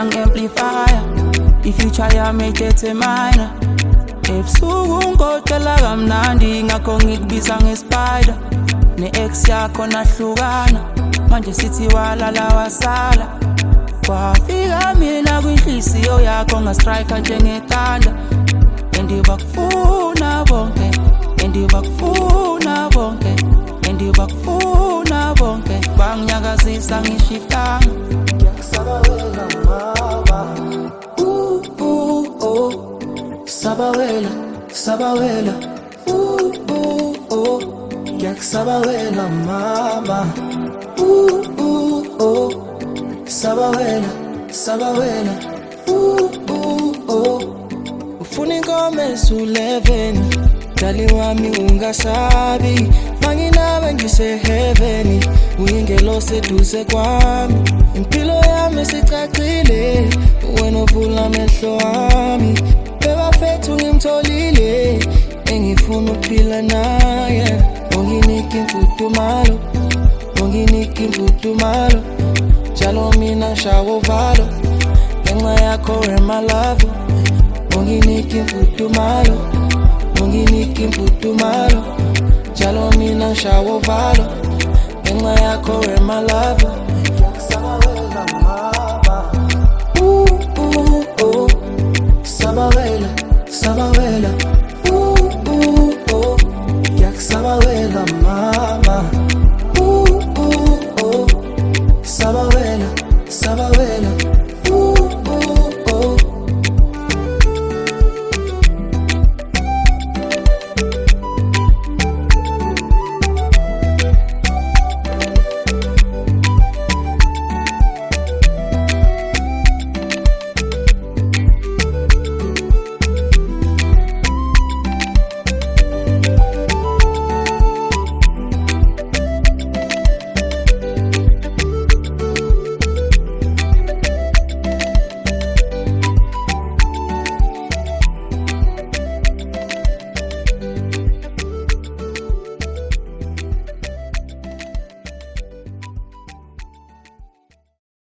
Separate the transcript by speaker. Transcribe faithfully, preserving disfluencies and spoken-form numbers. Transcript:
Speaker 1: ang amplifier. If you try I make it a minor. Ebusuku ngikotshela kamnandi ngakho ngikubiza ngespider. Ne-ex yakho nahlukana manje sithi walala wasala. Kwafika mina kwinhliziyo yakho ngastrike njengethanda. Endibakufuna bonke, endibakufuna bonke, endibakufuna bonke. Banginyakazisa ngishiftanga.
Speaker 2: Sabawela mama. Ooh ooh oh. Sabawela, sabawela. Ooh ooh oh. Sabawela mama. Ooh ooh oh. Sabawela, sabawela. Ooh ooh oh. Ufuna inkomo eleven. Dali wami ungasabi. Manginawe ngise heaven. Uyingelo seduze kwami. Impilo yami sicacile. Wena uvula amehlo wami. Bebafethu ngimtholile. Engifuna ukuphila naye. Unginiki imfudumalo. Unginiki imfudumalo. Jalo mina shawo valo. Ngenxa yakho emalavo. Unginiki imfudumalo. Unginiki imfudumalo. Jalo mina shawo valo. Ngenxa yakho emalavo. Sabawela mama.